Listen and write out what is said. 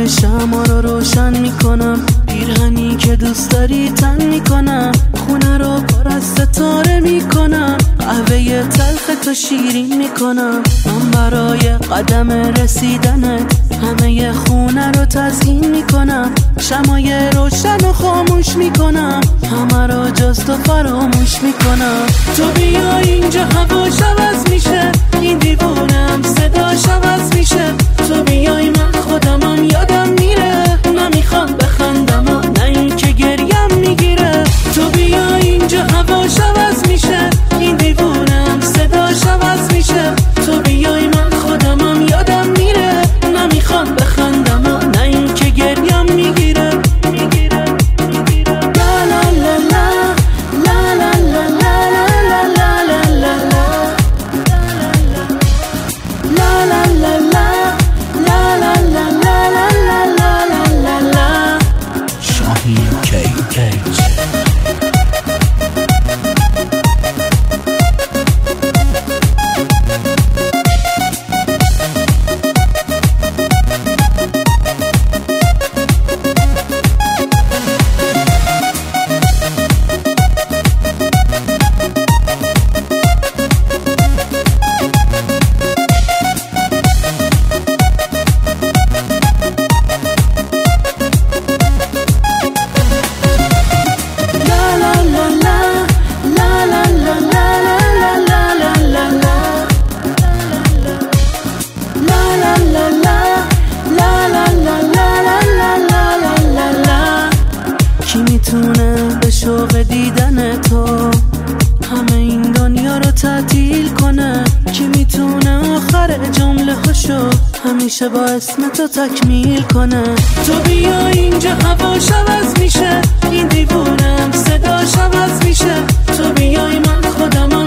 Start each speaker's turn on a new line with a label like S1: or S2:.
S1: همه شمع رو روشن میکنم، پیرهنی که دوست داری تن میکنم، خونه رو پر از ستاره میکنم، قهوه تلخ تو شیرین میکنم. من برای قدم رسیدنت همه خونه رو تزیین میکنم، شمعای روشن رو خاموش میکنم، همه رو جز تو فراموش میکنم. تو بیا اینجا هواش عوض میشه، این دیوونم صداش عوض میشه. تو بیای من خودمم یادم میره، نمیخوام بخندم و نه این که گریم میگیره. تو بیا اینجا هواش عوض میشه، این دیوونم صداش عوض میشه. تو بیای من خودمم یادم میره، نمیخوام بخندم و نه این که گریم میگیره. لا لا لا لا لا لا لا لا لا لا لا لا لا لا.
S2: شاهین KH.
S1: کی میتونه به شوق دیدن تو همه این دنیا رو تعطیل کنه؟ کی میتونه آخر جمله هاشو همیشه با اسم تو تکمیل کنه؟ تو بیا اینجا هواش عوض میشه، این دیوونم صداش عوض میشه. تو بیای من خودم